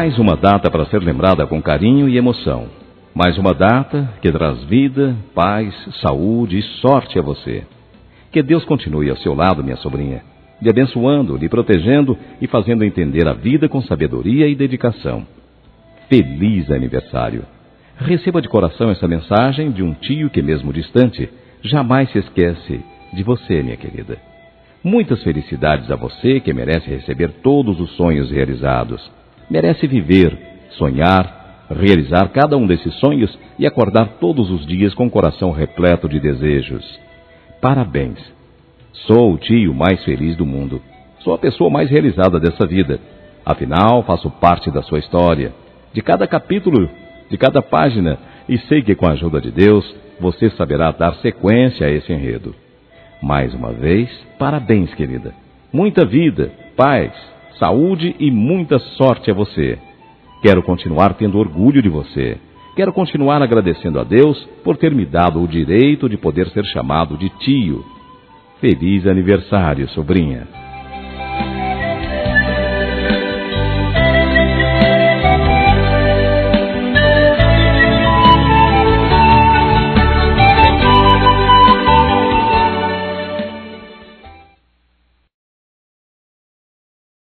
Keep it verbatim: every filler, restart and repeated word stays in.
Mais uma data para ser lembrada com carinho e emoção. Mais uma data que traz vida, paz, saúde e sorte a você. Que Deus continue ao seu lado, minha sobrinha, lhe abençoando, lhe protegendo e fazendo entender a vida com sabedoria e dedicação. Feliz aniversário! Receba de coração essa mensagem de um tio que, mesmo distante, jamais se esquece de você, minha querida. Muitas felicidades a você que merece receber todos os sonhos realizados. Merece viver, sonhar, realizar cada um desses sonhos e acordar todos os dias com o coração repleto de desejos. Parabéns! Sou o tio mais feliz do mundo. Sou a pessoa mais realizada dessa vida. Afinal, faço parte da sua história, de cada capítulo, de cada página, e sei que com a ajuda de Deus, você saberá dar sequência a esse enredo. Mais uma vez, parabéns, querida. Muita vida, paz, saúde e muita sorte a você. Quero continuar tendo orgulho de você. Quero continuar agradecendo a Deus por ter me dado o direito de poder ser chamado de tio. Feliz aniversário, sobrinha!